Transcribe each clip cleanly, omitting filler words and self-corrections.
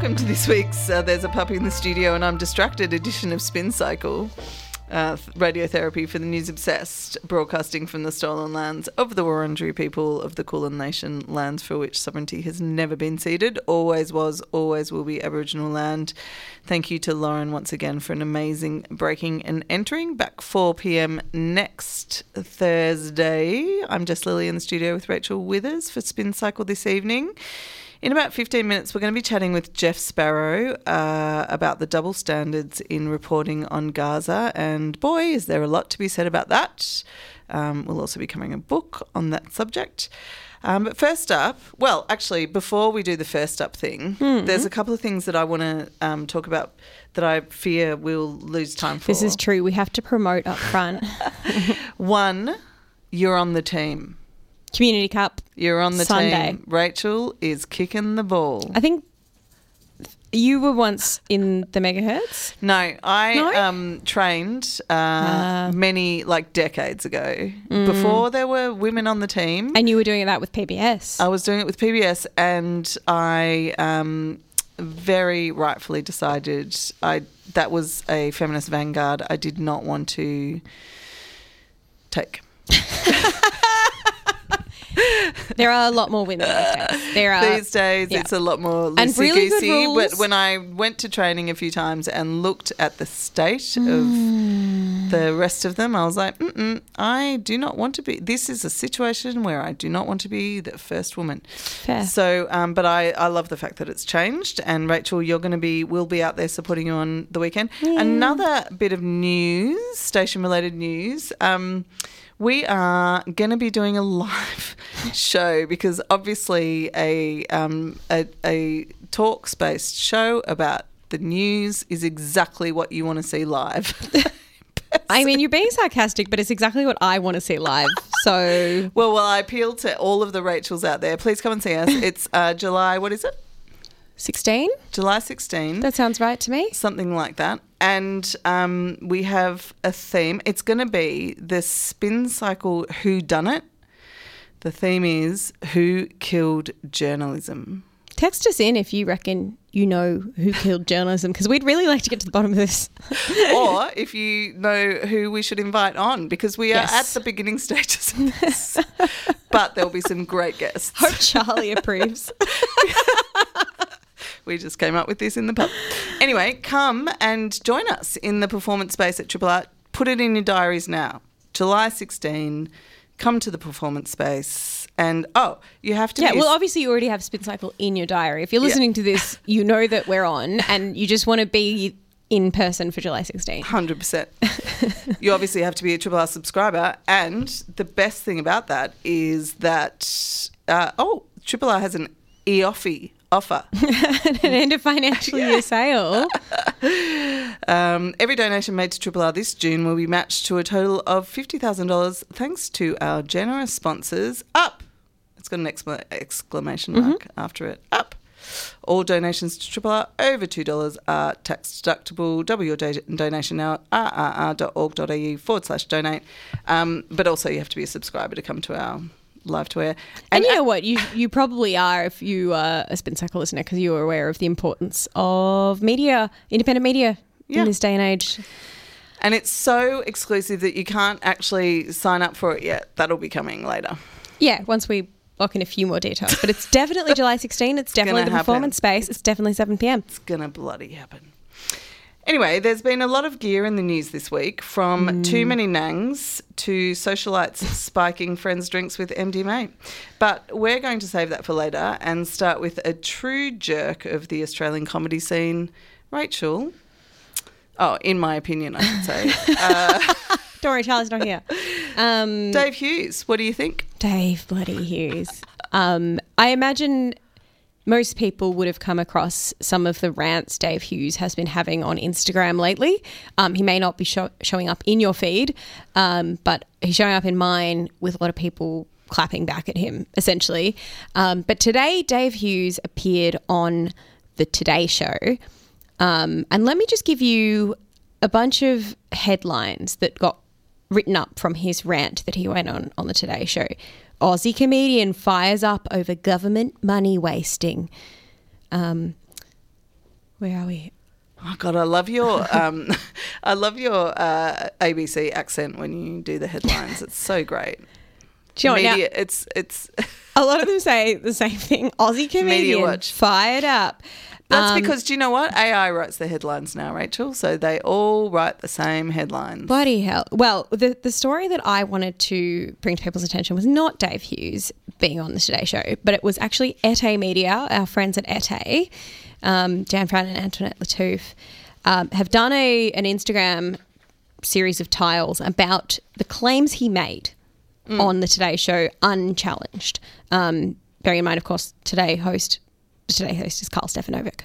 welcome to this week's There's a Puppy in the Studio and I'm Distracted edition of Spin Cycle. Radiotherapy for the News Obsessed, broadcasting from the stolen lands of the Wurundjeri people of the Kulin Nation, lands for which sovereignty has never been ceded, always was, always will be Aboriginal land. Thank you to Lauren once again for an amazing breaking and entering. Back 4 p.m. next Thursday. I'm Jess Lilly in the studio with Rachel Withers for Spin Cycle this evening. In about 15 minutes, we're going to be chatting with Jeff Sparrow about the double standards in reporting on Gaza. And boy, is there a lot to be said about that. We'll also be covering a book on that subject. But first up, well, actually, before we do the first up thing, there's a couple of things that I want to talk about that I fear we'll lose time for. This is true. We have to promote up front. One, you're on the team. Community Cup. You're on the Sunday. team. Rachel is kicking the ball. I think you were once in the megahertz. No, I trained many, decades ago, before there were women on the team. And you were doing that with PBS. I was doing it with PBS, and I very rightfully decided that was a feminist vanguard I did not want to take. There are a lot more women these days. It's a lot more loosey-goosey. And really good rules. But when I went to training a few times and looked at the state of the rest of them, I was like, I do not want to be. This is a situation where I do not want to be the first woman. Fair. So, but I love the fact that it's changed. And Rachel, we'll be out there supporting you on the weekend. Yeah. Another bit of news, station-related news. We are going to be doing a live show because obviously a talks-based show about the news is exactly what you want to see live. I mean, you're being sarcastic, but it's exactly what I want to see live. So, well, I appeal to all of the Rachels out there. Please come and see us. It's July, what is it? 16? July 16. That sounds right to me. Something like that. And we have a theme. It's going to be the Spin Cycle Who Done It. The theme is Who Killed Journalism. Text us in if you reckon you know who killed journalism, because we'd really like to get to the bottom of this. Or if you know who we should invite on, because we are at the beginning stages of this. But there'll be some great guests. Hope Charlie approves. We just came up with this in the pub. Anyway, come and join us in the performance space at Triple R. Put it in your diaries now. July 16, come to the performance space. And, you have to well, obviously you already have Spin Cycle in your diary. If you're listening to this, you know that we're on and you just want to be in person for July 16. 100%. You obviously have to be a Triple R subscriber. And the best thing about that is that, Triple R has an EOFI offer. An end of financial year sale. Every donation made to Triple R this June will be matched to a total of $50,000 thanks to our generous sponsors. Up. It's got an exclamation mark after it. Up. All donations to Triple R over $2 are tax deductible. Double your donation now at rrr.org.au/donate. But also you have to be a subscriber to come to our live to air. And you know what? You probably are if you are a Spin Cycle listener, because you are aware of the importance of media, independent media in this day and age. And it's so exclusive that you can't actually sign up for it yet. That'll be coming later. Yeah, once we lock in a few more details. But it's definitely July 16. It's definitely the performance space. It's definitely 7 p.m. It's going to bloody happen. Anyway, there's been a lot of gear in the news this week, from too many nangs to socialites spiking friends' drinks with MDMA. But we're going to save that for later and start with a true jerk of the Australian comedy scene, Rachel. Oh, in my opinion, I should say. Don't worry, Charlie's not here. Dave Hughes, what do you think? Dave bloody Hughes. I imagine most people would have come across some of the rants Dave Hughes has been having on Instagram lately. He may not be showing up in your feed, but he's showing up in mine with a lot of people clapping back at him, essentially. But today, Dave Hughes appeared on the Today Show. And let me just give you a bunch of headlines that got written up from his rant that he went on the Today Show. Aussie comedian fires up over government money wasting. Where are we? Oh God, I love your ABC accent when you do the headlines. It's so great. Do you know what, Media, now, it's a lot of them say the same thing. Aussie comedian, Watch. fired up. That's because, do you know what? AI writes the headlines now, Rachel. So they all write the same headlines. Bloody hell. Well, the story that I wanted to bring to people's attention was not Dave Hughes being on the Today Show, but it was actually Ete Media, our friends at Ete, Dan Fran and Antoinette Lattouf, have done an Instagram series of tiles about the claims he made on the Today Show unchallenged. Bearing in mind, of course, the Today host is Carl Stefanovic,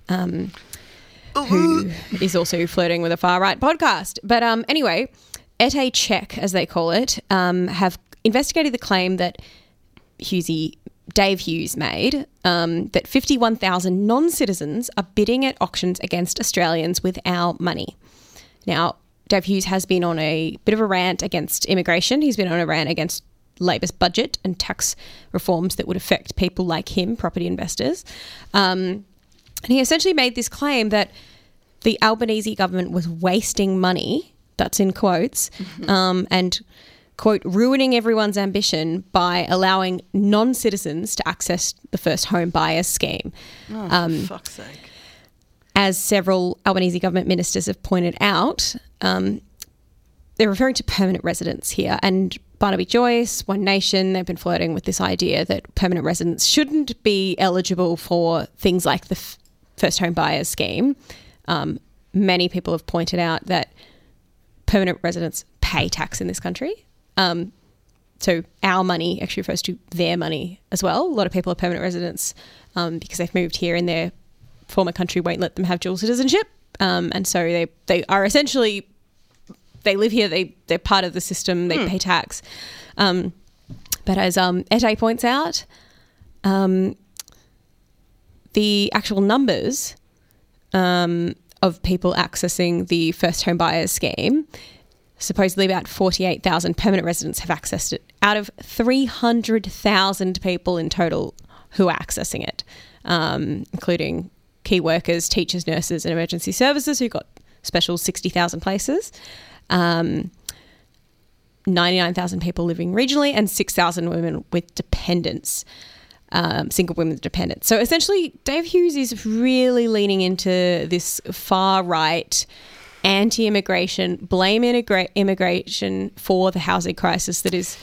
who is also flirting with a far-right podcast. But anyway, Ete Check, as they call it, have investigated the claim that Dave Hughes made, that 51,000 non-citizens are bidding at auctions against Australians with our money. Now, Dave Hughes has been on a bit of a rant against immigration. He's been on a rant against Labor's budget and tax reforms that would affect people like him, property investors. And he essentially made this claim that the Albanese government was wasting money, that's in quotes, and, quote, ruining everyone's ambition by allowing non-citizens to access the first home buyers scheme. Oh, for fuck's sake. As several Albanese government ministers have pointed out, they're referring to permanent residents here, and Barnaby Joyce, One Nation, they've been flirting with this idea that permanent residents shouldn't be eligible for things like the first home buyers scheme. Many people have pointed out that permanent residents pay tax in this country. So our money actually refers to their money as well. A lot of people are permanent residents because they've moved here and their former country won't let them have dual citizenship. And so they are essentially... They live here, they're part of the system, they pay tax. But as Ete points out, the actual numbers of people accessing the first home buyers scheme, supposedly about 48,000 permanent residents have accessed it, out of 300,000 people in total who are accessing it, including key workers, teachers, nurses and emergency services who got special 60,000 places. 99,000 people living regionally and 6,000 women with dependents, single women with dependents. So essentially, Dave Hughes is really leaning into this far-right, anti-immigration, blame immigration for the housing crisis that is...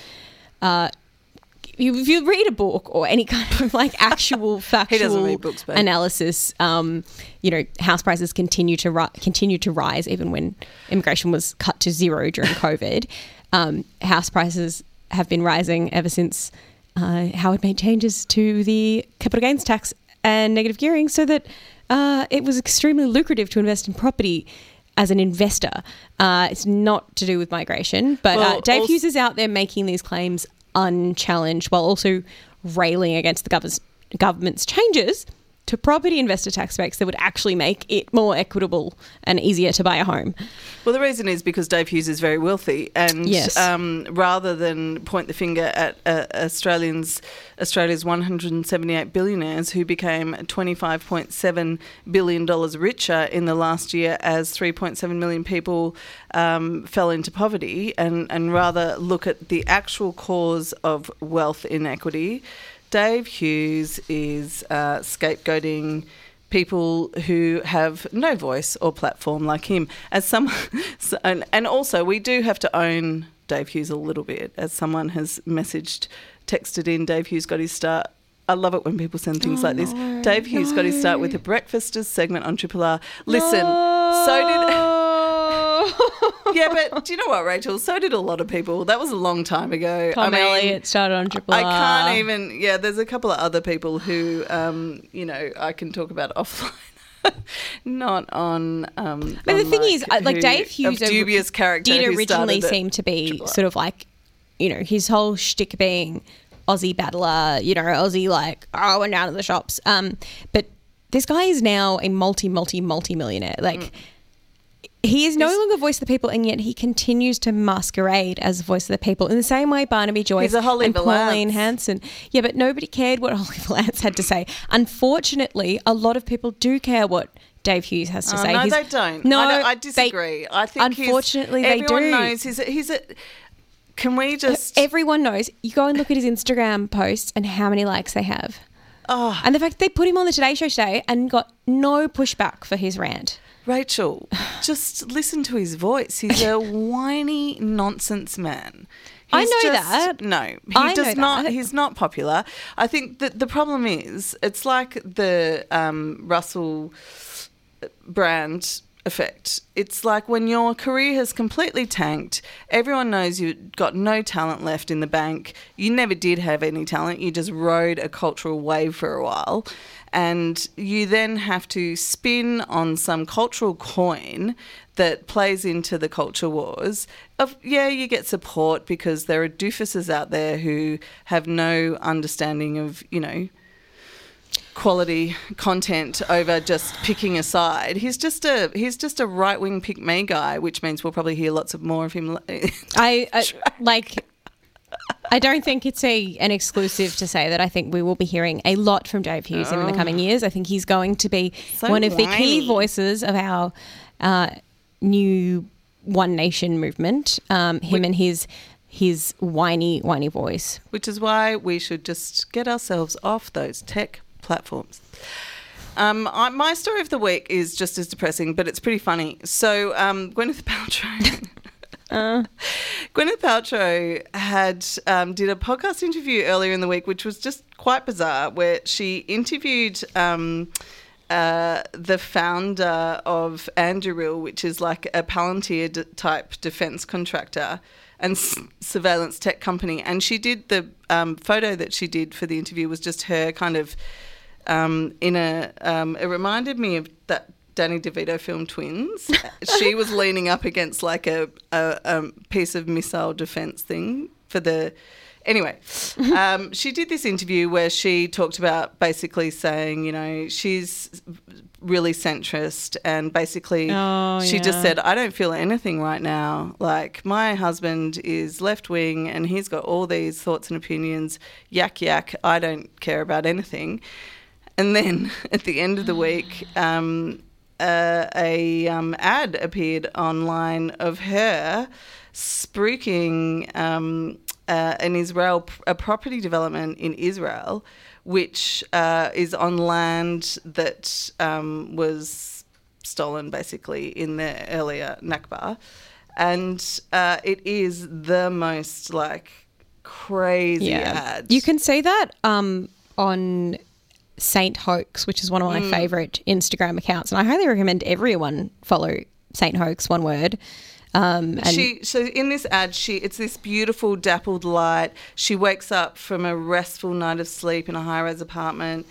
if you read a book or any kind of like actual factual books, analysis, house prices continue to rise even when immigration was cut to zero during COVID. House prices have been rising ever since Howard made changes to the capital gains tax and negative gearing so that it was extremely lucrative to invest in property as an investor. It's not to do with migration, but Dave Hughes is out there making these claims unchallenged while also railing against the government's changes to property investor tax breaks that would actually make it more equitable and easier to buy a home. Well, the reason is because Dave Hughes is very wealthy, and yes. Rather than point the finger at Australia's 178 billionaires who became $25.7 billion richer in the last year as 3.7 million people fell into poverty, and rather look at the actual cause of wealth inequity, Dave Hughes is scapegoating people who have no voice or platform like him. And also we do have to own Dave Hughes a little bit, as someone has texted in. Dave Hughes got his start. I love it when people send things like this. Dave Hughes got his start with the Breakfasters segment on Triple R. Listen, so did... Yeah, but do you know what, Rachel? So did a lot of people. That was a long time ago. Tom Elliott started on Triple R. I can't even... Yeah, there's a couple of other people who, I can talk about offline. Not on... but the thing is, like Dave Hughes... dubious character did originally seem to be sort of like, his whole shtick being Aussie battler, Aussie like, I went down to the shops. But this guy is now a multi-millionaire. Like... He is no longer voice of the people, and yet he continues to masquerade as voice of the people in the same way Barnaby Joyce and Pauline Hanson. Yeah, but nobody cared what Oliver Lance had to say. Unfortunately, a lot of people do care what Dave Hughes has to say. No, they don't. No, I disagree. I think unfortunately they do. Everyone knows he's a. Can we just? Everyone knows. You go and look at his Instagram posts and how many likes they have. Oh. And the fact they put him on the Today Show today and got no pushback for his rant. Rachel, just listen to his voice. He's a whiny nonsense man. I know that. No, he does not. He's not popular. I think that the problem is it's like the Russell Brand effect. It's like when your career has completely tanked, everyone knows you've got no talent left in the bank. You never did have any talent. You just rode a cultural wave for a while. And you then have to spin on some cultural coin that plays into the culture wars. You get support because there are doofuses out there who have no understanding of, quality content over just picking a side. He's just a right-wing pick me guy, which means we'll probably hear lots of more of him. I don't think it's an exclusive to say that I think we will be hearing a lot from Dave Hughes in the coming years. I think he's going to be one of the key voices of our new One Nation movement. And his whiny voice. Which is why we should just get ourselves off those tech platforms. My story of the week is just as depressing, but it's pretty funny. So Gwyneth Paltrow... Gwyneth Paltrow did a podcast interview earlier in the week, which was just quite bizarre, where she interviewed the founder of Anduril, which is like a Palantir type defence contractor and surveillance tech company. And she did the photo that she did for the interview was just her kind of it reminded me of that Danny DeVito film Twins. She was leaning up against like a piece of missile defence thing for the... Anyway, she did this interview where she talked about basically saying, she's really centrist and basically she just said, I don't feel anything right now. Like my husband is left-wing and he's got all these thoughts and opinions. Yak, yak, I don't care about anything. And then at the end of the week... ad appeared online of her spruiking a property development in Israel, which is on land that was stolen basically in the earlier Nakba. And it is the most crazy ad. You can see that on Saint Hoax, which is one of my favourite Instagram accounts, and I highly recommend everyone follow Saint Hoax, one word. So in this ad, it's this beautiful dappled light. She wakes up from a restful night of sleep in a high-rise apartment.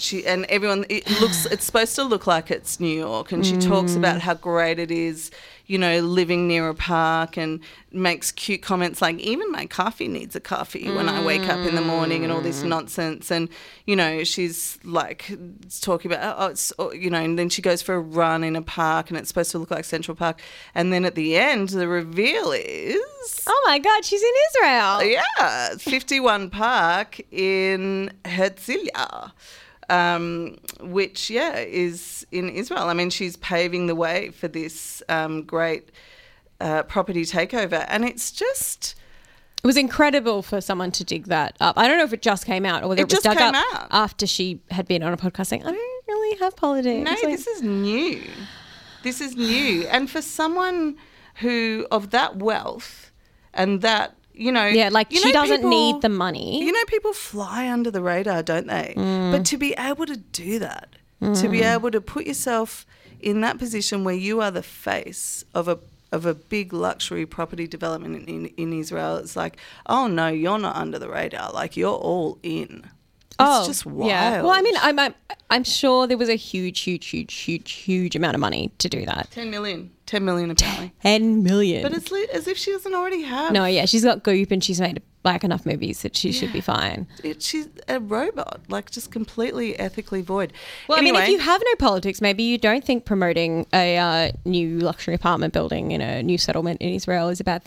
It's supposed to look like it's New York, and she talks about how great it is, living near a park, and makes cute comments like, even my coffee needs a coffee when I wake up in the morning, and all this nonsense. And, she's talking about, and then she goes for a run in a park and it's supposed to look like Central Park. And then at the end, the reveal is... Oh my God, she's in Israel. Yeah, 51 Park in Herzliya. Which is in Israel. I mean, she's paving the way for this great property takeover, and it's just... It was incredible for someone to dig that up. I don't know if it just came out or whether it was dug up after she had been on a podcast saying, I don't really have politics. No, this is new. This is new. And for someone who, of that wealth and that, she doesn't need the money. People fly under the radar, don't they? But to be able to do that, to be able to put yourself in that position where you are the face of a big luxury property development in Israel, it's like, oh no, you're not under the radar. Like, you're all in. It's just wild. Yeah. Well, I mean, I'm sure there was a huge amount of money to do that. 10 million apparently. 10 million. But it's as if she doesn't already have. No, yeah, she's got Goop and she's made enough movies that she should be fine. She's a robot, just completely ethically void. Well, anyway, I mean, if you have no politics, maybe you don't think promoting a new luxury apartment building in a new settlement in Israel is a bad thing.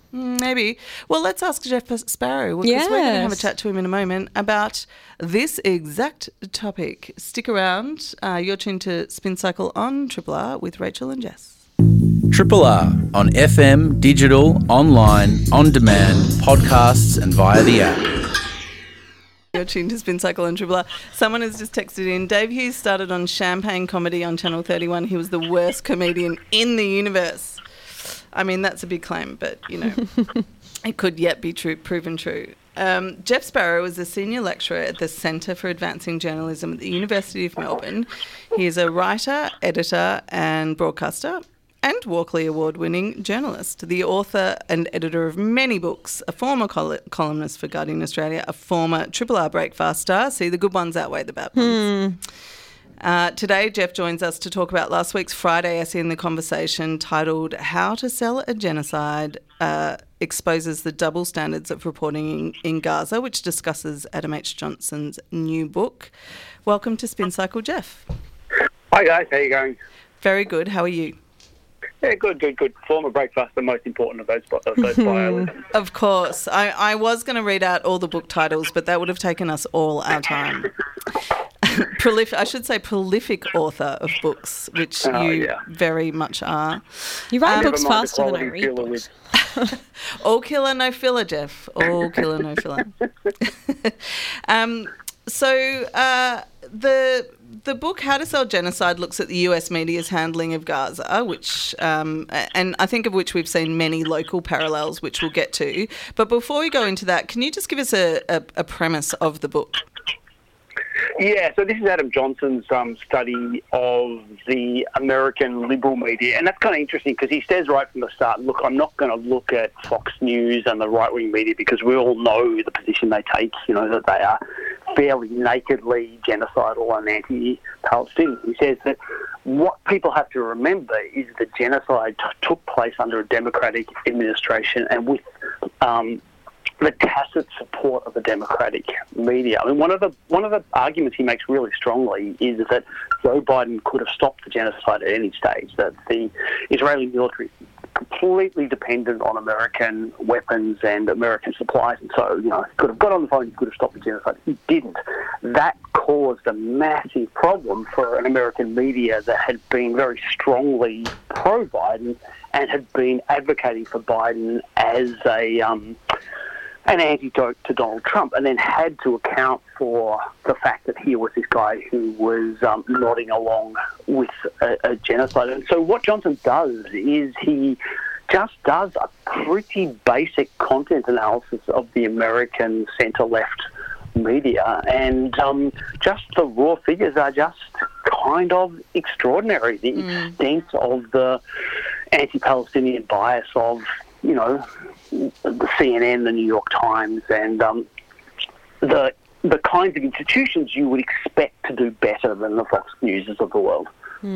Maybe. Well, let's ask Jeff Sparrow, because we're going to have a chat to him in a moment about this exact topic. Stick around. You're tuned to Spin Cycle on Triple R with Rachel and Jess. Triple R on FM, digital, online, on demand, podcasts and via the app. You're tuned to Spin Cycle on Triple R. Someone has just texted in, Dave Hughes started on Champagne Comedy on Channel 31. He was the worst comedian in the universe. I mean, that's a big claim, but, you know, it could yet be proven true. Jeff Sparrow is a senior lecturer at the Centre for Advancing Journalism at the University of Melbourne. He is a writer, editor and broadcaster and Walkley Award-winning journalist, the author and editor of many books, a former columnist for Guardian Australia, a former Triple R breakfast star. See, the good ones outweigh the bad ones. Today, Jeff joins us to talk about last week's Friday essay in The Conversation titled How to Sell a Genocide Exposes the Double Standards of Reporting in Gaza, which discusses Adam H. Johnson's new book. Welcome to Spin Cycle, Jeff. Hi guys, how are you going? Very good. How are you? Yeah, good. Former breakfast, the most important of those bios. Of course. I was going to read out all the book titles, but that would have taken us all our time. I should say prolific author of books, which you very much are. You write books faster than I read books. All killer, no filler, Jeff. All killer, no filler. The book How to Sell Genocide looks at the US media's handling of Gaza, which and I think of which we've seen many local parallels, which we'll get to. But before we go into that, can you just give us a premise of the book? Yeah, so this is Adam Johnson's study of the American liberal media, and that's kind of interesting because he says right from the start, look, I'm not going to look at Fox News and the right-wing media because we all know the position they take, you know, that they are fairly nakedly genocidal and anti-Palestinian. He says that what people have to remember is that genocide took place under a democratic administration and with the tacit support of the democratic media. I mean, one of the arguments he makes really strongly is that Joe Biden could have stopped the genocide at any stage, that the Israeli military is completely dependent on American weapons and American supplies, and so, you know, he could have got on the phone, he could have stopped the genocide. He didn't. That caused a massive problem for an American media that had been very strongly pro-Biden and had been advocating for Biden as an antidote to Donald Trump, and then had to account for the fact that here was this guy who was nodding along with a genocide. And so what Johnson does is he just does a pretty basic content analysis of the American centre-left media, and just the raw figures are just kind of extraordinary. The extent of the anti-Palestinian bias of, you know, the CNN, the New York Times, and the kinds of institutions you would expect to do better than the Fox Newses of the world.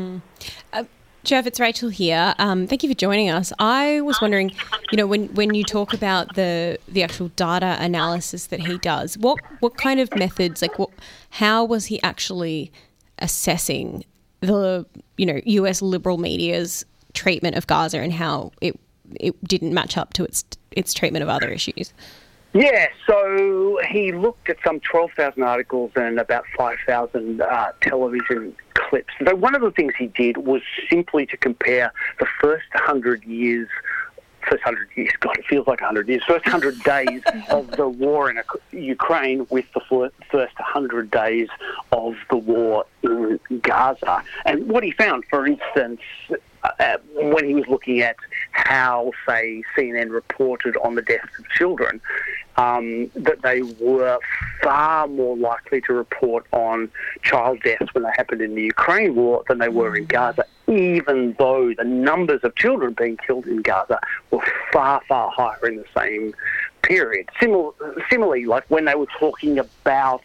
Jeff, it's Rachel here. Thank you for joining us. I was wondering, you know, when you talk about the actual data analysis that he does, what kind of methods, how was he actually assessing the, you know, US liberal media's treatment of Gaza and how it didn't match up to its treatment of other issues? Yeah, so he looked at some 12,000 articles and about 5,000 television clips. So one of the things he did was simply to compare the first 100 years, God, it feels like 100 years, first 100 days of the war in Ukraine with the first 100 days of the war in Gaza. And what he found, for instance, when he was looking at how, say, CNN reported on the deaths of children, that they were far more likely to report on child deaths when they happened in the Ukraine war than they were in Gaza, even though the numbers of children being killed in Gaza were far, far higher in the same period. Similarly, like when they were talking about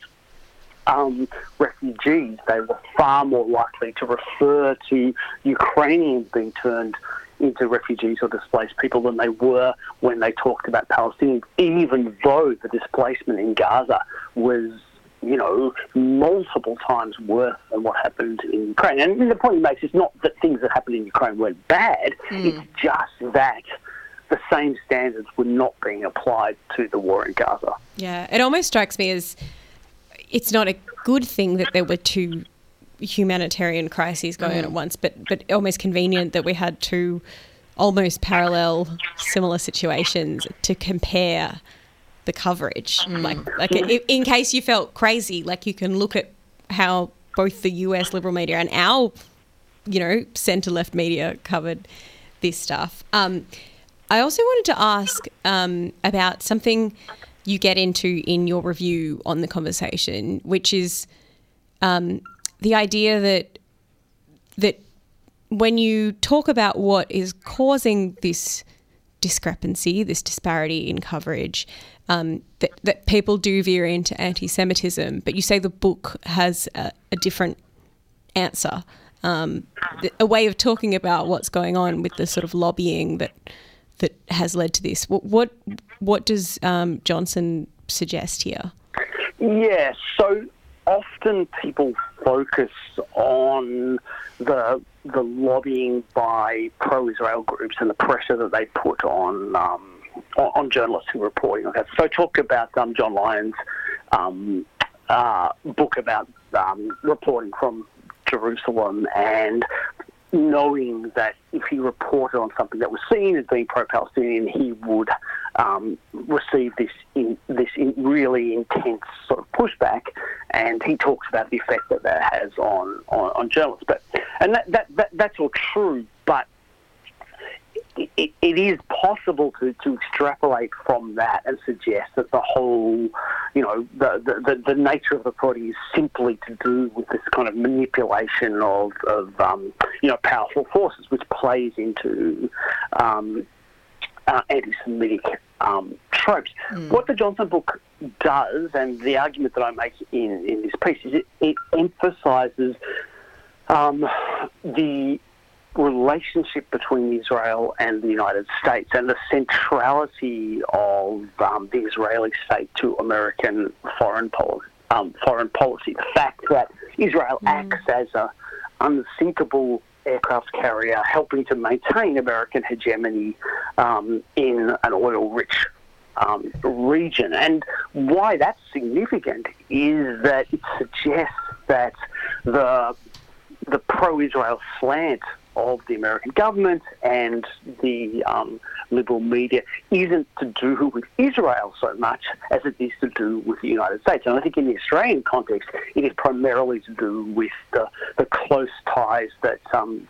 refugees, they were far more likely to refer to Ukrainians being turned into refugees or displaced people than they were when they talked about Palestinians, even though the displacement in Gaza was, you know, multiple times worse than what happened in Ukraine. And the point he makes is not that things that happened in Ukraine weren't bad, it's just that the same standards were not being applied to the war in Gaza. Yeah, it almost strikes me as it's not a good thing that there were two humanitarian crises going on at once, but almost convenient that we had two almost parallel similar situations to compare the coverage. In case you felt crazy, like you can look at how both the US liberal media and our, centre-left media covered this stuff. I also wanted to ask about something you get into in your review on The Conversation, which is the idea that when you talk about what is causing this discrepancy, this disparity in coverage, that people do veer into anti-Semitism, but you say the book has a different answer, a way of talking about what's going on with the sort of lobbying that has led to this. What does Johnson suggest here? Yeah, so often people focus on the lobbying by pro-Israel groups and the pressure that they put on journalists who are reporting on that. So talk about John Lyon's book about reporting from Jerusalem, and knowing that if he reported on something that was seen as being pro-Palestinian, he would receive this really intense sort of pushback, and he talks about the effect that has on journalists. That's all true, but it is possible to extrapolate from that and suggest that the whole, the nature of the reporting is simply to do with this kind of manipulation of powerful forces, which plays into anti-Semitic tropes. What the Johnson book does, and the argument that I make in this piece, is it emphasises the relationship between Israel and the United States and the centrality of the Israeli state to American foreign policy. The fact that Israel acts as an unsinkable aircraft carrier, helping to maintain American hegemony in an oil-rich region. And why that's significant is that it suggests that the pro-Israel slant of the American government and the liberal media isn't to do with Israel so much as it is to do with the United States. And I think in the Australian context, it is primarily to do with the close ties that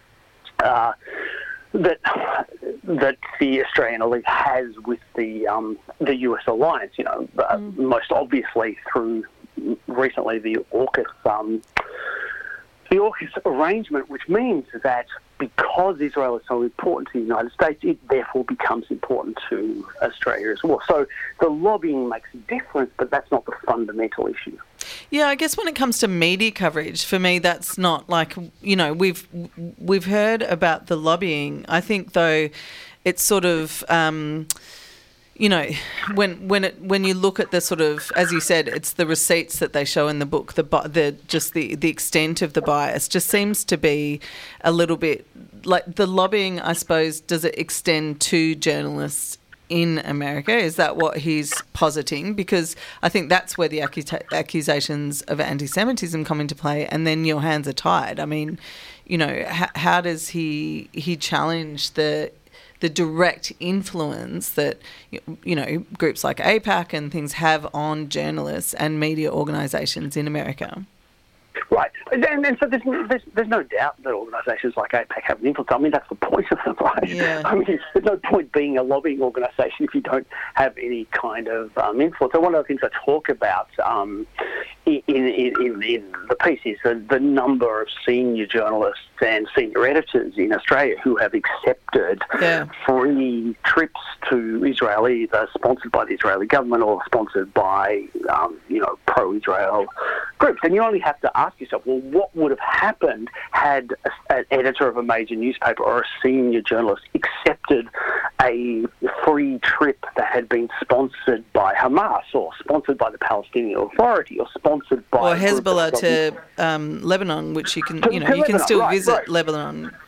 the Australian elite has with the US alliance. Most obviously through recently the AUKUS arrangement, which means that because Israel is so important to the United States, it therefore becomes important to Australia as well. So the lobbying makes a difference, but that's not the fundamental issue. Yeah, I guess when it comes to media coverage, for me, that's not like, we've heard about the lobbying. I think, though, it's sort of... when you look at the sort of, as you said, it's the receipts that they show in the book, the extent of the bias just seems to be a little bit like the lobbying, I suppose. Does it extend to journalists in America? Is that what he's positing? Because I think that's where the accusations of anti-Semitism come into play, and then your hands are tied. I mean, how does he challenge the direct influence that, groups like AIPAC and things have on journalists and media organisations in America? Right. And so there's no doubt that organisations like AIPAC have an influence. I mean, that's the point of them, right? Yeah. I mean, there's no point being a lobbying organisation if you don't have any kind of influence. So one of the things I talk about in the piece is the number of senior journalists and senior editors in Australia who have accepted free trips to Israel, either sponsored by the Israeli government or sponsored by, pro-Israel groups. And you only have to ask yourself, well, what would have happened had an editor of a major newspaper or a senior journalist accepted a free trip that had been sponsored by Hamas or sponsored by the Palestinian Authority or sponsored by... Or Hezbollah to Lebanon, which you can, you can still visit Lebanon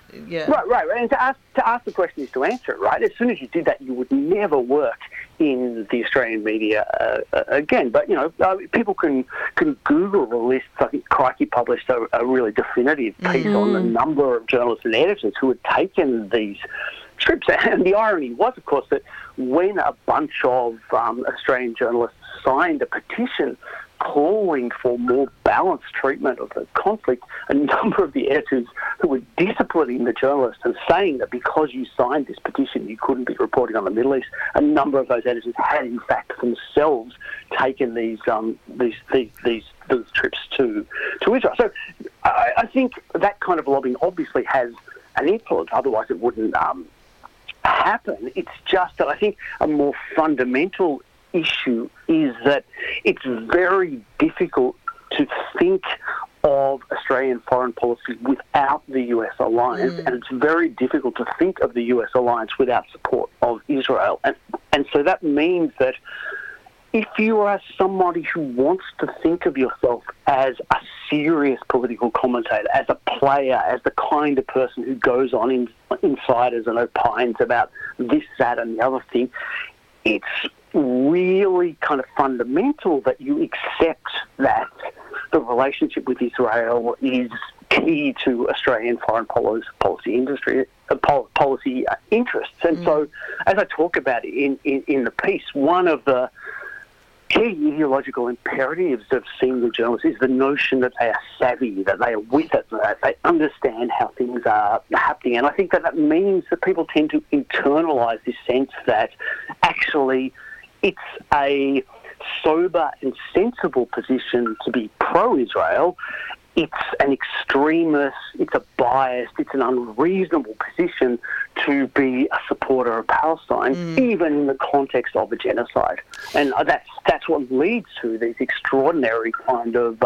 Yeah. Right. And to ask the question is to answer it, right? As soon as you did that, you would never work in the Australian media again. But, people can Google the list. I think Crikey published a really definitive piece on the number of journalists and editors who had taken these trips. And the irony was, of course, that when a bunch of Australian journalists signed a petition calling for more balanced treatment of the conflict, a number of the editors who were disciplining the journalists and saying that because you signed this petition you couldn't be reporting on the Middle East, a number of those editors had in fact themselves taken these trips to Israel. So I think that kind of lobbying obviously has an influence, otherwise it wouldn't happen. It's just that I think a more fundamental issue is that it's very difficult to think of Australian foreign policy without the US alliance, and it's very difficult to think of the US alliance without support of Israel. And so that means that if you are somebody who wants to think of yourself as a serious political commentator, as a player, as the kind of person who goes on insiders and opines about this, that and the other thing, it's really kind of fundamental that you accept that the relationship with Israel is key to Australian foreign policy interests. And so, as I talk about in the piece, one of the key ideological imperatives of senior journalists is the notion that they are savvy, that they are with it, that they understand how things are happening. And I think that means that people tend to internalise this sense that actually it's a sober and sensible position to be pro-Israel. It's an extremist, it's a biased, it's an unreasonable position to be a supporter of Palestine, even in the context of a genocide. And that's what leads to these extraordinary kind of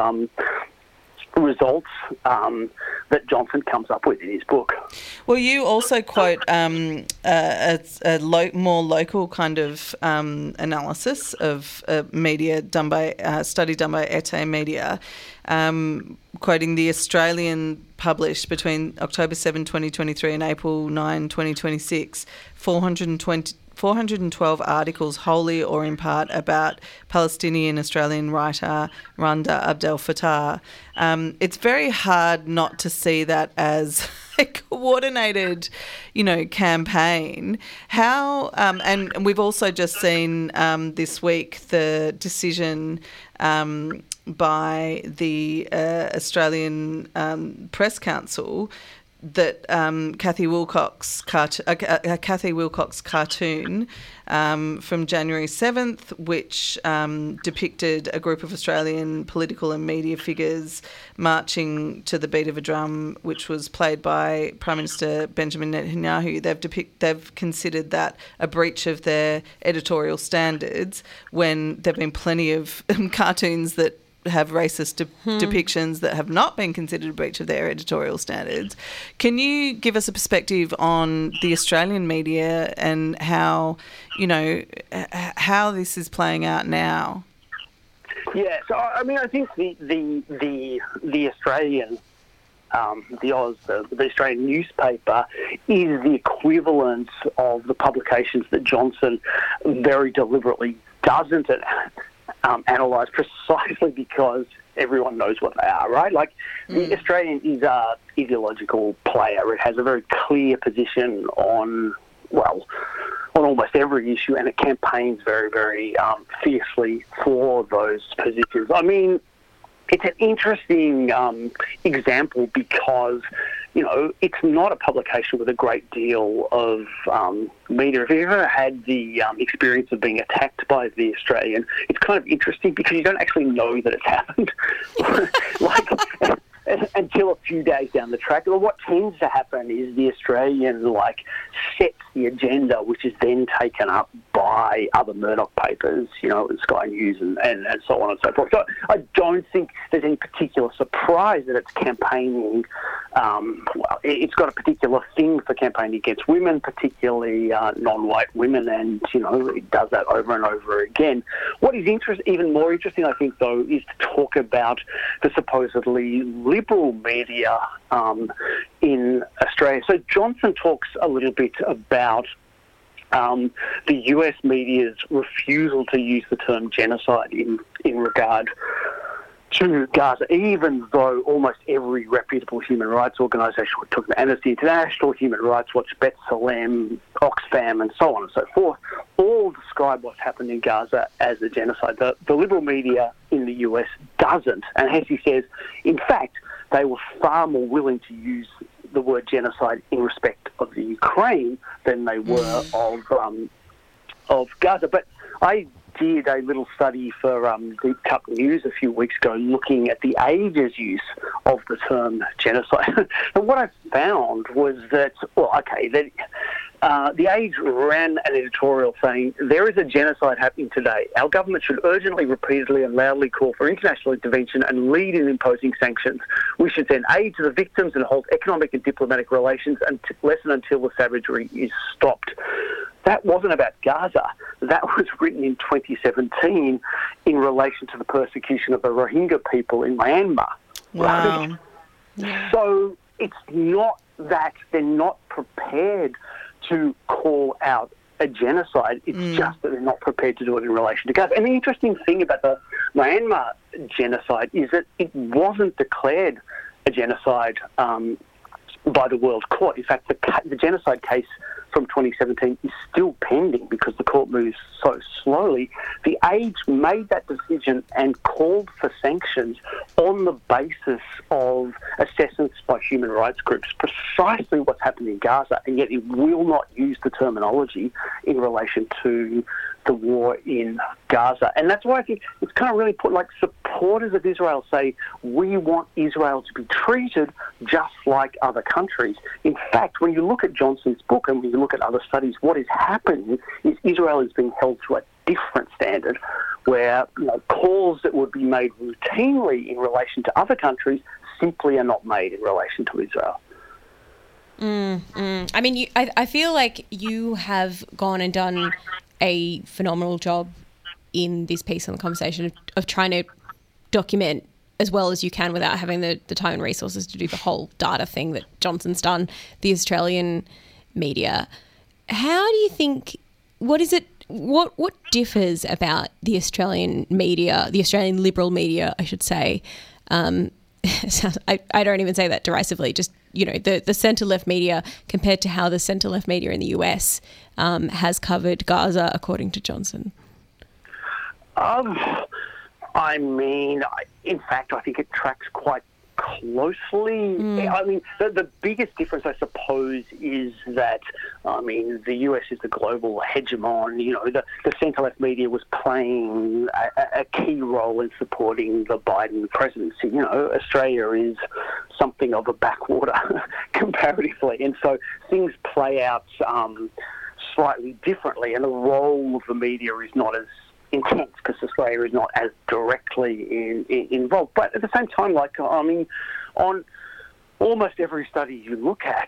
results that Johnson comes up with in his book. Well, you also quote a more local kind of analysis of media study done by Ete Media, quoting the Australian published between October 7, 2023 and April 9, 2026, 412 articles wholly or in part about Palestinian Australian writer Randa Abdel Fattah. It's very hard not to see that as a coordinated, campaign. How, and we've also just seen this week the decision by the Australian Press Council that Kathy Wilcox cartoon from January 7th, which depicted a group of Australian political and media figures marching to the beat of a drum, which was played by Prime Minister Benjamin Netanyahu. They've considered that a breach of their editorial standards when there have been plenty of cartoons that have racist depictions that have not been considered a breach of their editorial standards. Can you give us a perspective on the Australian media and how, how this is playing out now? Yeah, so I mean, I think the Australian, the Australian newspaper is the equivalent of the publications that Johnson very deliberately doesn't analyse, precisely because everyone knows what they are, right? Like, the Australian is a ideological player. It has a very clear position on almost every issue, and it campaigns very, very fiercely for those positions. I mean, it's an interesting example because, it's not a publication with a great deal of media. If you've ever had the experience of being attacked by the Australian, it's kind of interesting because you don't actually know that it's happened. Until a few days down the track. Well, what tends to happen is the Australian sets the agenda, which is then taken up by by other Murdoch papers, and Sky News and so on and so forth. So I don't think there's any particular surprise that it's campaigning. It's got a particular thing for campaigning against women, particularly non-white women, and, it does that over and over again. What is even more interesting, I think, though, is to talk about the supposedly liberal media in Australia. So Johnson talks a little bit about the US media's refusal to use the term genocide in regard to Gaza, even though almost every reputable human rights organisation, we're talking about Amnesty International, Human Rights Watch, B'Tselem, Oxfam, and so on and so forth, all describe what's happened in Gaza as a genocide. The liberal media in the US doesn't. And as he says, in fact, they were far more willing to use the word genocide in respect of the Ukraine than they were of Gaza. But I did a little study for Deep Cup News a few weeks ago looking at the Age's use of the term genocide. And what I found was that, the Age ran an editorial saying, there is a genocide happening today. Our government should urgently, repeatedly and loudly call for international intervention and lead in imposing sanctions. We should send aid to the victims and hold economic and diplomatic relations unless and until the savagery is stopped. That wasn't about Gaza. That was written in 2017 in relation to the persecution of the Rohingya people in Myanmar. Wow. Right? Yeah. So it's not that they're not prepared to call out a genocide. It's just that they're not prepared to do it in relation to Gaza. And the interesting thing about the Myanmar genocide is that it wasn't declared a genocide by the World Court. In fact, the genocide case from 2017 is still pending because the court moves so slowly. The Age made that decision and called for sanctions on the basis of assessments by human rights groups, precisely what's happened in Gaza, and yet it will not use the terminology in relation to the war in Gaza. And that's why I think it's kind of really put, like, supporters of Israel say, we want Israel to be treated just like other countries. In fact, when you look at Johnson's book and when you look at other studies, what is happening is Israel is being held to a different standard where calls that would be made routinely in relation to other countries simply are not made in relation to Israel. I mean, I feel like you have gone and done a phenomenal job in this piece on the conversation of trying to document as well as you can without having the time and resources to do the whole data thing that Johnson's done, the Australian media. How do you think, what differs about the Australian media, the Australian liberal media, I should say? I don't even say that derisively, just, the centre-left media compared to how the centre-left media in the US has covered Gaza, according to Johnson? I mean, in fact, I think it tracks quite closely. I mean, the biggest difference, I suppose, is that, the US is the global hegemon. The centre-left media was playing a key role in supporting the Biden presidency. Australia is something of a backwater comparatively. And so things play out slightly differently, and the role of the media is not as intense because Australia is not as directly involved. But at the same time, on almost every study you look at,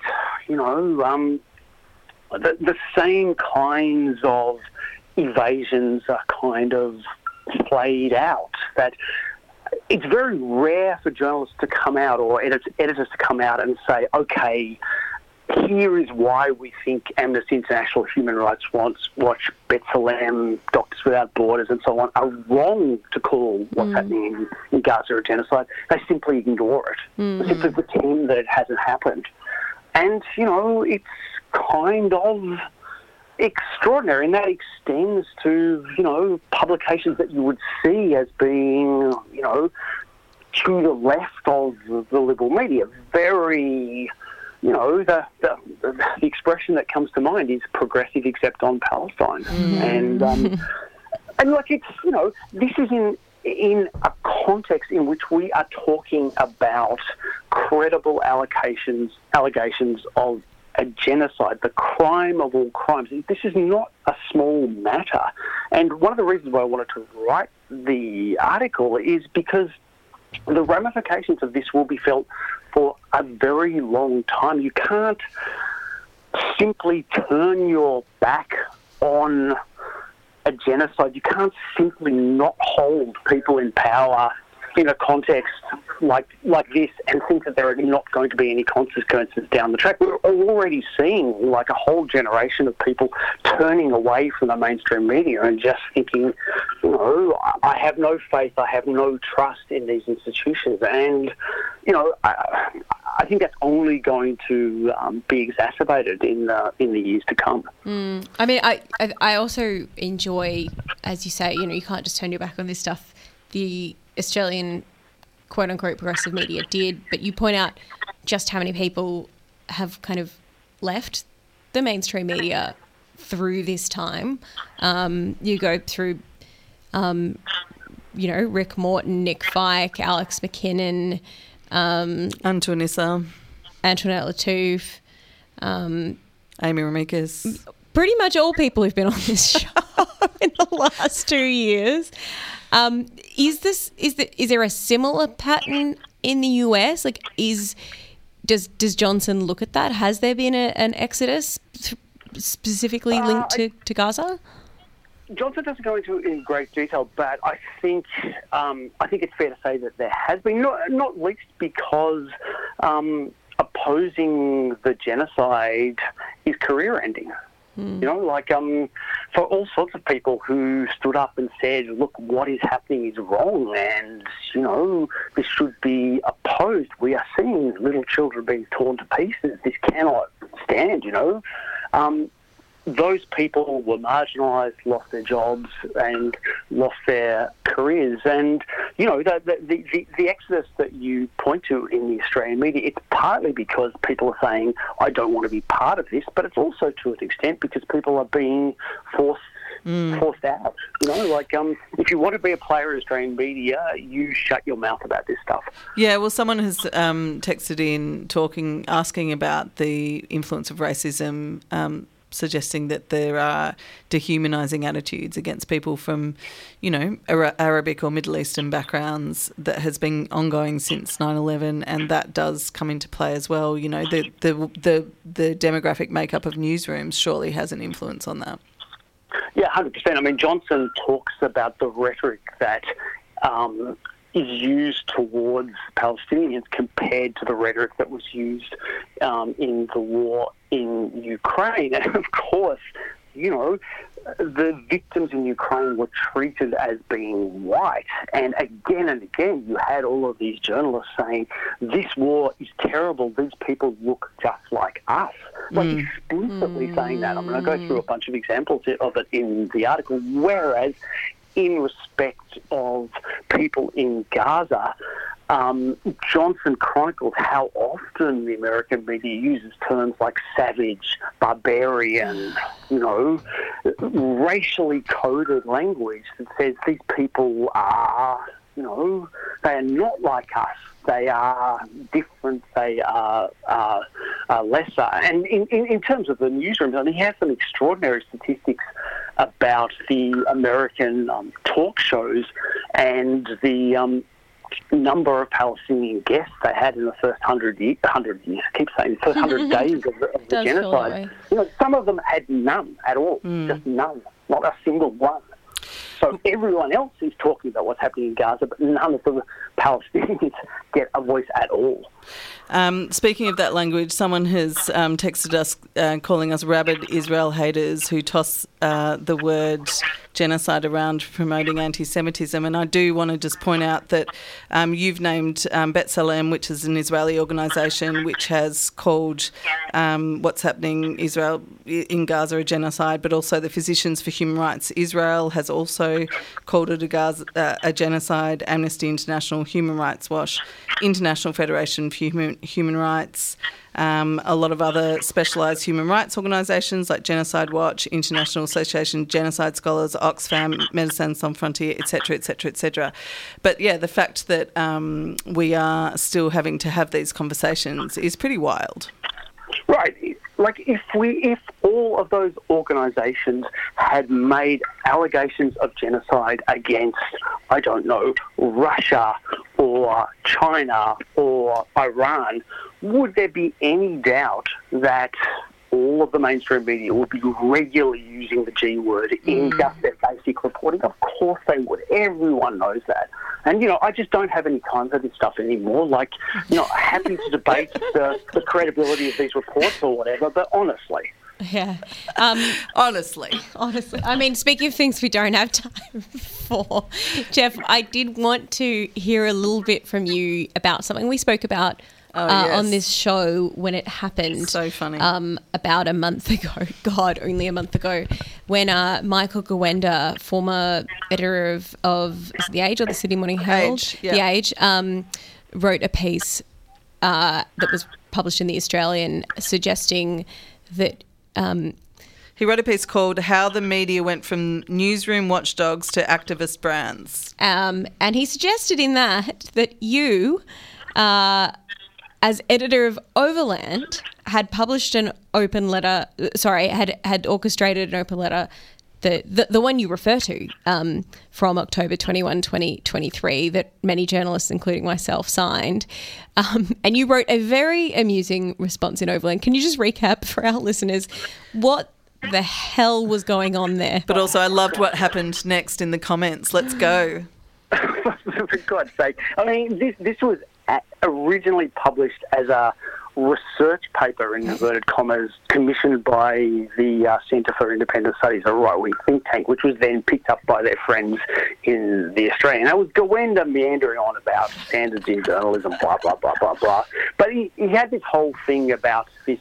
the same kinds of evasions are kind of played out. That it's very rare for journalists to come out or editors to come out and say, okay, here is why we think Amnesty International, Human Rights Watch, B'Tselem, Doctors Without Borders, and so on are wrong to call what's happening in Gaza a genocide. They simply ignore it. They simply pretend that it hasn't happened. And, it's kind of extraordinary, and that extends to, publications that you would see as being, to the left of the liberal media. Very... the expression that comes to mind is progressive except on Palestine. And it's, this is in a context in which we are talking about credible allegations of a genocide, the crime of all crimes. This is not a small matter. And one of the reasons why I wanted to write the article is because the ramifications of this will be felt for a very long time. You can't simply turn your back on a genocide. You can't simply not hold people in power in a context like this and think that there are not going to be any consequences down the track. We're already seeing like a whole generation of people turning away from the mainstream media and just thinking, you know, I have no faith, I have no trust in these institutions. And, you know, I think that's only going to be exacerbated in the years to come. I mean, I also enjoy, as you say, you know, you can't just turn your back on this stuff. The Australian quote-unquote progressive media did, but you point out just how many people have kind of left the mainstream media through this time. You go through, you know, Rick Morton, Nick Fyke, Alex McKinnon, Antoinissa, Antoinette Lattouf, Amy Ramikis. Pretty much all people who've been on this show in the last 2 years. Is there a similar pattern in the US? Like, does Johnson look at that? Has there been an exodus specifically linked to Gaza? Johnson doesn't go into it in great detail, but I think it's fair to say that there has been, not least because opposing the genocide is career-ending. You know, like for all sorts of people who stood up and said, look, what is happening is wrong and, you know, this should be opposed. We are seeing little children being torn to pieces. This cannot stand, you know. Those people were marginalised, lost their jobs and lost their careers. And, you know, the exodus that you point to in the Australian media, it's partly because people are saying, I don't want to be part of this, but it's also to an extent because people are being forced out. You know, like if you want to be a player in Australian media, you shut your mouth about this stuff. Yeah, well, someone has texted in asking about the influence of racism, suggesting that there are dehumanising attitudes against people from, you know, Arabic or Middle Eastern backgrounds that has been ongoing since 9/11, and that does come into play as well. You know, the demographic makeup of newsrooms surely has an influence on that. Yeah, 100%. I mean, Johnson talks about the rhetoric that is used towards Palestinians compared to the rhetoric that was used in the war in Ukraine. And of course, you know, the victims in Ukraine were treated as being white. And again, you had all of these journalists saying, this war is terrible, these people look just like us. Like explicitly saying that. I'm going to go through a bunch of examples of it in the article, whereas in respect of people in Gaza, Johnson chronicles how often the American media uses terms like savage, barbarian, you know, racially coded language that says these people are, you know, they are not like us. They are different. They are lesser. And in terms of the newsrooms, I mean, he has some extraordinary statistics about the American talk shows and the number of Palestinian guests they had in the first 100 years. I keep saying the first 100 days of the genocide. You know, some of them had none at all, just none, not a single one. So everyone else is talking about what's happening in Gaza, but none of the Palestinians get a voice at all. Speaking of that language, someone has texted us calling us rabid Israel haters who toss the word genocide around promoting anti-Semitism. And I do want to just point out that you've named B'Tselem, which is an Israeli organisation which has called what's happening in Gaza a genocide, but also the Physicians for Human Rights Israel has also called it a genocide. Amnesty International, Human Rights Watch, International Federation for Human Rights, a lot of other specialised human rights organisations like Genocide Watch, International Association Genocide Scholars, Oxfam, Médecins Sans Frontières, etc., etc., etc. But yeah, the fact that we are still having to have these conversations is pretty wild. Right. like if all of those organisations had made allegations of genocide against, I don't know, Russia or China or Iran, would there be any doubt that all of the mainstream media would be regularly using the G word in just their basic reporting? Of course they would. Everyone knows that. And, I just don't have any time for this stuff anymore. Like, happy to debate the credibility of these reports or whatever, but honestly. Yeah. Honestly. I mean, speaking of things we don't have time for, Jeff, I did want to hear a little bit from you about something we spoke about on this show when it happened. So funny. About a month ago. God, only a month ago. When Michael Gawenda, former editor of The Age or the Sydney Morning Herald? The Age, wrote a piece that was published in The Australian suggesting that... he wrote a piece called How the Media Went from Newsroom Watchdogs to Activist Brands. And he suggested in that you... as editor of Overland, had published an open letter, had orchestrated an open letter, the one you refer to, from October 21, 2023, that many journalists, including myself, signed. And you wrote a very amusing response in Overland. Can you just recap for our listeners what the hell was going on there? But also I loved what happened next in the comments. Let's go. For God's sake. I mean, this was originally published as a research paper, in inverted commas, commissioned by the Centre for Independent Studies, a right-wing think tank, which was then picked up by their friends in The Australian. That was Gawenda meandering on about standards in journalism, blah, blah, blah, blah, blah. But he had this whole thing about this,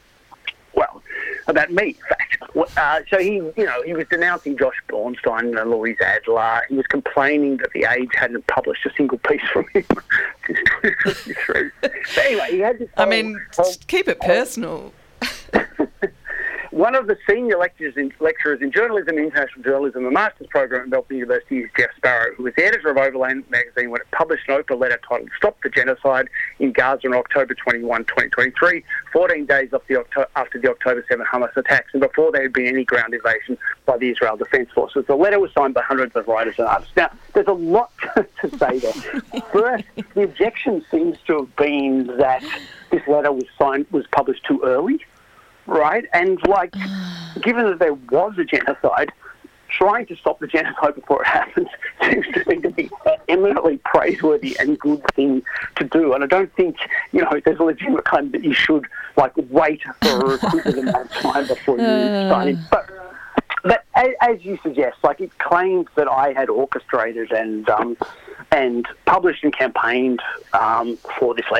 about me, in fact. So he was denouncing Josh Bornstein and Louise Adler. He was complaining that The Age hadn't published a single piece from him since 2023. But anyway, he had this keep it personal. One of the senior lecturers in journalism, international journalism, a master's program at Melbourne University is Jeff Sparrow, who was the editor of Overland magazine when it published an open letter titled Stop the Genocide in Gaza on October 21, 2023, 14 days after the October 7 Hamas attacks and before there had been any ground invasion by the Israel Defense Forces. The letter was signed by hundreds of writers and artists. Now, there's a lot to say there. First, the objection seems to have been that this letter was published too early. Right, and given that there was a genocide, trying to stop the genocide before it happens seems to be an eminently praiseworthy and good thing to do. And I don't think, there's a legitimate claim that you should, wait for a requisite amount of time before you sign it. But as you suggest, it claims that I had orchestrated and published and campaigned for this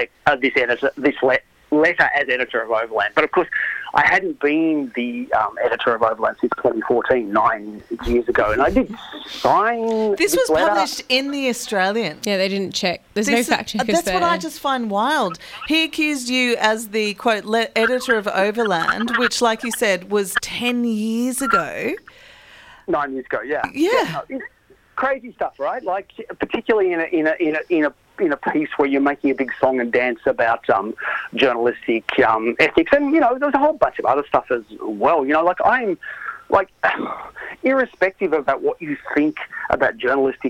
letter as editor of Overland. But of course, I hadn't been the editor of Overland since 2014, 9 years ago, and I did sign this was letter. Published in The Australian. Yeah, they didn't check. There's no fact checkers That's there. what I just find wild. He accused you as the, quote, editor of Overland, which, like you said, was 10 years ago. 9 years ago, yeah. Yeah. It's crazy stuff, right? Particularly in a piece where you're making a big song and dance about journalistic ethics, and there's a whole bunch of other stuff as well. I'm irrespective about what you think about journalistic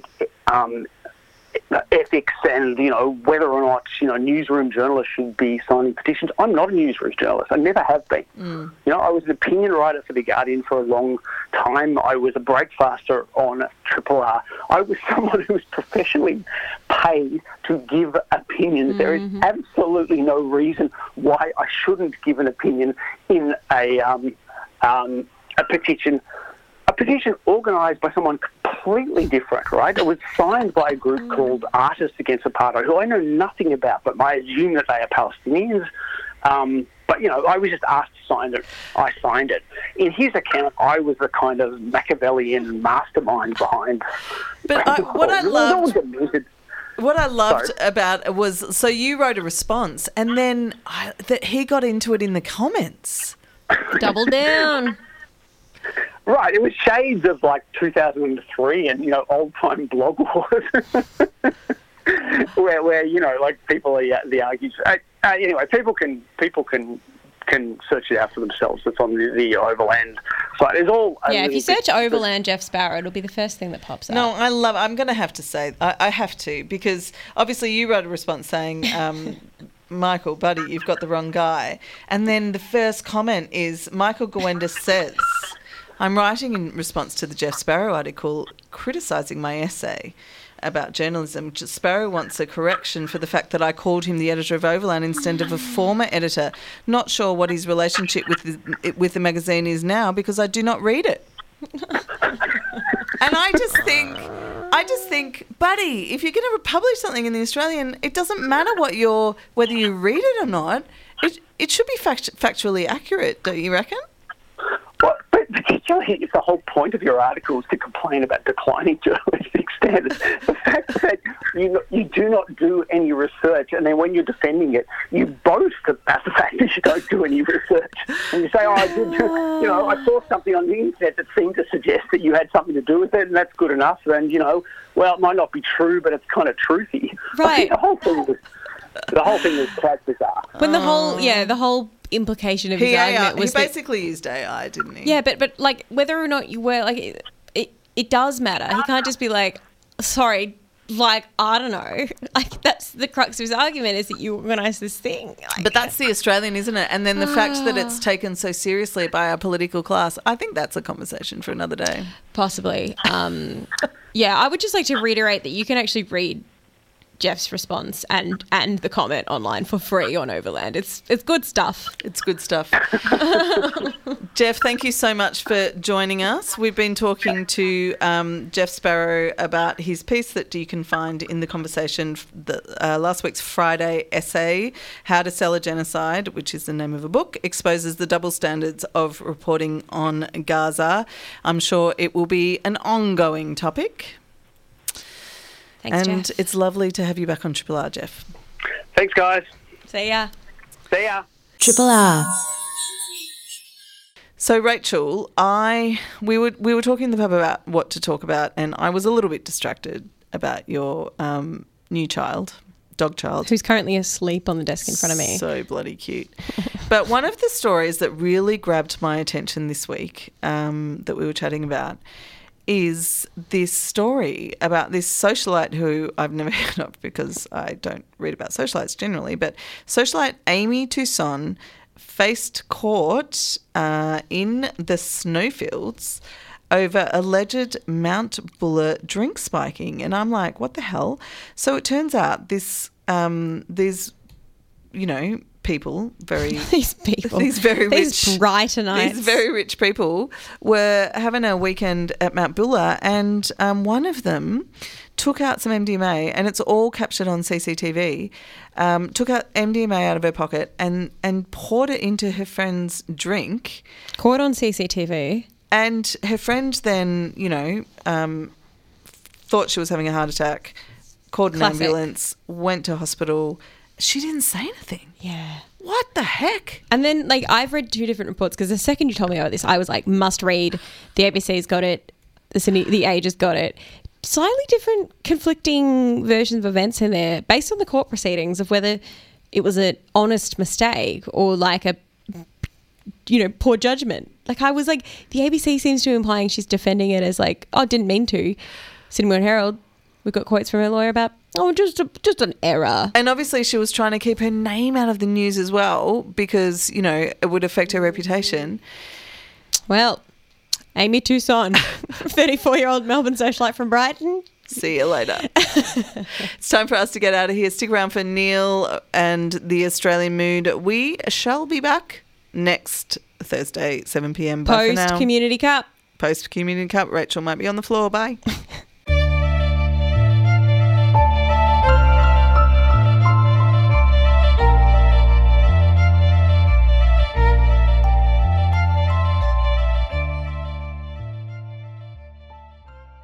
ethics and whether or not newsroom journalists should be signing petitions. I'm not a newsroom journalist. I never have been. I was an opinion writer for The Guardian for a long time. I was a breakfaster on Triple R. I was someone who was professionally paid to give opinions. There is absolutely no reason why I shouldn't give an opinion in a petition. A petition organised by someone completely different, right? It was signed by a group called Artists Against Apartheid, who I know nothing about, but I assume that they are Palestinians. But, I was just asked to sign it. I signed it. In his account, I was the kind of Machiavellian mastermind behind... But what I loved about it was, so you wrote a response, and then that he got into it in the comments. Double down. Right, it was shades of 2003 and old-time blog wars, where people are the arguments. Anyway, people can can search it out for themselves. It's on the Overland site. It's all if you search Overland Jeff Sparrow, it'll be the first thing that pops up. No, I'm going to have to say, I have to, because obviously you wrote a response saying, Michael, buddy, you've got the wrong guy. And then the first comment is, Michael Gawenda says, I'm writing in response to the Jeff Sparrow article criticising my essay about journalism. Sparrow wants a correction for the fact that I called him the editor of Overland instead of a former editor. Not sure what his relationship with the magazine is now because I do not read it. And I just think, buddy, if you're going to publish something in the Australian, it doesn't matter whether you read it or not. It should be factually accurate, don't you reckon? Well, but particularly if the whole point of your article is to complain about declining journalistic standards, the fact that you do not do any research, and then when you're defending it, you boast about the fact that you don't do any research, and you say, "Oh, I did. I saw something on the internet that seemed to suggest that you had something to do with it, and that's good enough." And well, it might not be true, but it's kind of truthy. Right. I think the whole thing was quite bizarre. When the whole implication of his argument was he basically used AI, didn't he? Yeah, but like whether or not you were like it does matter. He can't just be like, sorry, like I don't know. Like that's the crux of his argument is that you organised this thing. Like, but that's the Australian, isn't it? And then the fact that it's taken so seriously by our political class, I think that's a conversation for another day. Possibly. I would just like to reiterate that you can actually read Jeff's response and the comment online for free on Overland. It's good stuff. It's good stuff. Jeff, thank you so much for joining us. We've been talking to Jeff Sparrow about his piece that you can find in The Conversation, last week's Friday essay, How to Sell a Genocide, which is the name of a book, exposes the double standards of reporting on Gaza. I'm sure it will be an ongoing topic. Thanks, and Jeff. It's lovely to have you back on Triple R, Jeff. Thanks, guys. See ya. See ya. Triple R. So, Rachel, we were talking in the pub about what to talk about, and I was a little bit distracted about your new dog child. Who's currently asleep on the desk in front of me. So bloody cute. But one of the stories that really grabbed my attention this week that we were chatting about is this story about this socialite who I've never heard of because I don't read about socialites generally, but socialite Amy Toussaint faced court in the snowfields over alleged Mount Buller drink spiking. And I'm like, what the hell? So it turns out these people, these very rich people were having a weekend at Mount Buller, and one of them took out some MDMA, and it's all captured on CCTV, took out MDMA out of her pocket and poured it into her friend's drink. Caught on CCTV. And her friend then, thought she was having a heart attack, called an ambulance, went to hospital. She didn't say anything. Yeah. What the heck? And then, I've read two different reports because the second you told me about this, I was like, must read. The ABC's got it. The Age has got it. Slightly different conflicting versions of events in there based on the court proceedings of whether it was an honest mistake or poor judgment. I was like, the ABC seems to be implying she's defending it as didn't mean to. Sydney Morning Herald, we've got quotes from her lawyer about, just an error. And obviously she was trying to keep her name out of the news as well because, it would affect her reputation. Well, Amy Toussaint, 34-year-old Melbourne socialite from Brighton. See you later. It's time for us to get out of here. Stick around for Neil and the Australian Mood. We shall be back next Thursday, 7 p.m. Bye for now. Post-Community Cup. Post-Community Cup. Rachel might be on the floor. Bye.